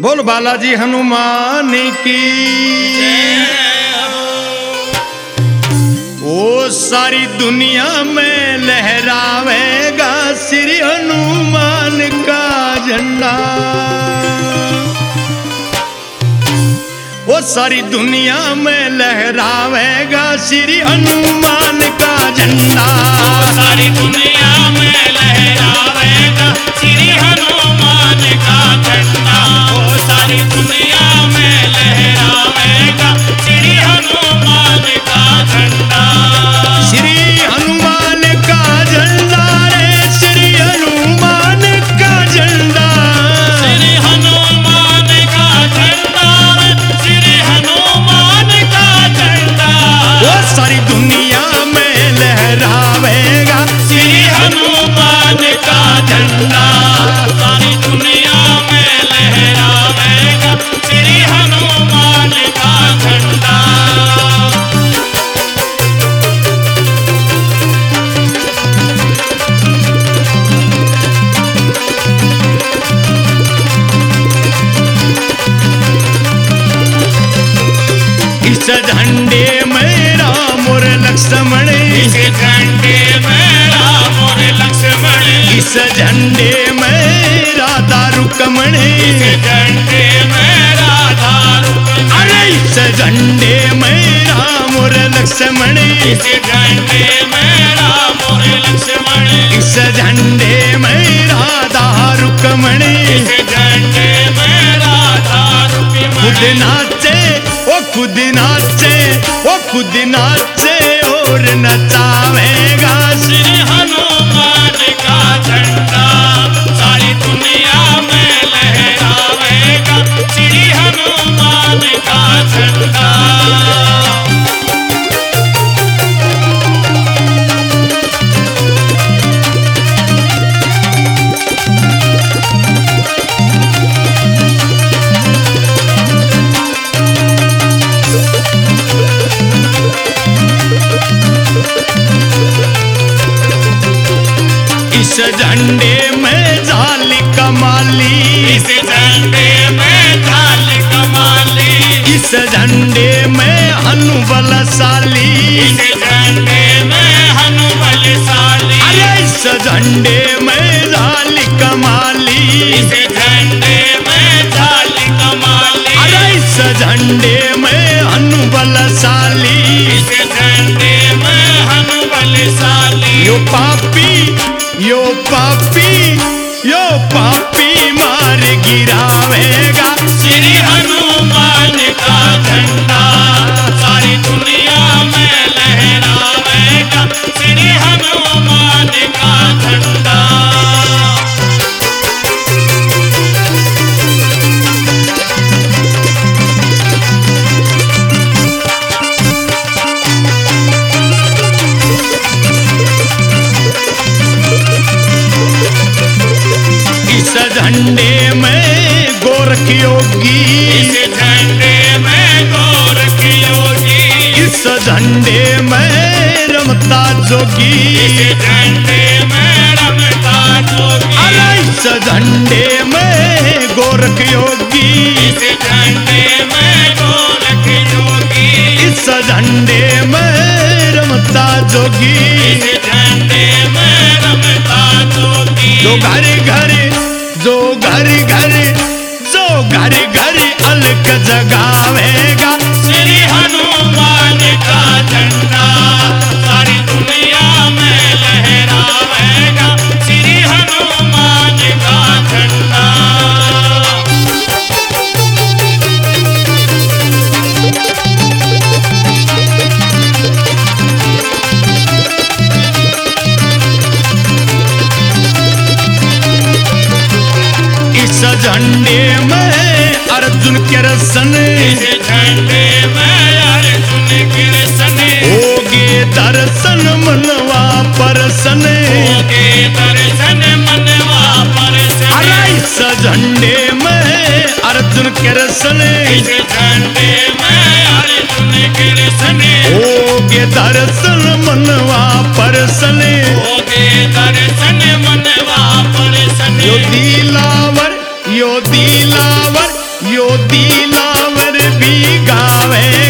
बोल बालाजी हनुमान की। ओ सारी दुनिया में लहरावेगा श्री हनुमान का झंडा। वो सारी दुनिया में लहरावेगा श्री हनुमान का झंडा। सारी दुनिया में लहरावेगा श्री हनुमान का झंडा। ओ सारी दुनिया में लहरावेगा श्री हनुमान का झंडा। श्री हनुमान का झंडा रे श्री हनुमान का झंडा। श्री हनुमान का झंडा श्री हनुमान का झंडा। वो सारी दुनिया में लहरावेगा श्री हनुमान का झंडा। सारी दुनिया में लहरावेगा श्री हनुमान का झंडा। इस झंडे में राम और लक्ष्मण। इस झंडे में राम और लक्ष्मण। इस झंडे में राधा रुक्मण। इस झंडे में राधा रुक्मण। अरे इस झंडे में राम और लक्ष्मण। इस झंडे में राम और लक्ष्मण। इस झंडे में राधा रुक्मण। इस झंडे में राधा रुक्मण। खुद नाचे वो खुद नाचे वो खुद नाचे और नचावेगा श्री हनुमान का झंडा। सारी दुनिया में लहरावेगा श्री हनुमान का झंडा। इस झंडे में जाली कमाली। इस झंडे में ढाल कमाली। इस झंडे में हनु बलशाली। इस झंडे में हनुबल साली। अरे इस झंडे में जाली कमाली। इस झंडे में ढाल कमाली। अरे इस झंडे में हनु बलशाली। इस झंडे में हनुबल साली। यो पापी यो पापी यो पापी मार गिरावेगा श्री हनुमान का झंडा। सारी दुनिया में लहरावेगा श्री हनुमान का झंडा। इस झंडे में गोरख योगी। इस झंडे में गोरख योगी। इस झंडे में रमता जोगी। इस झंडे में रमता जोगी। अरे इस झंडे में गोरख योगी। इस झंडे में गोरख योगी। इस झंडे में रमता जोगी। इस झंडे में रमता जोगी। जो घर घर जो घर घर जो घर घर अलग जगावेगा श्री हनुमान का झंडा। सारी दुनिया में लहरावेगा श्री हनुमान का झंडा। इस झंडे में अर्जुन के रसन। इस झंडे में अर्जुन कृष्ण। होगे दर्शन मनवा परसन। होगे दर्शन मनवा परसन। अरे इस झंडे में अर्जुन के रसन। इस झंडे में अर्जुन कृष्ण। होगे दर्शन मनवा परसन। होगे दर्शन मनवा परसन। यो दिलावर यो दिलावर यो दिलावर भी गावे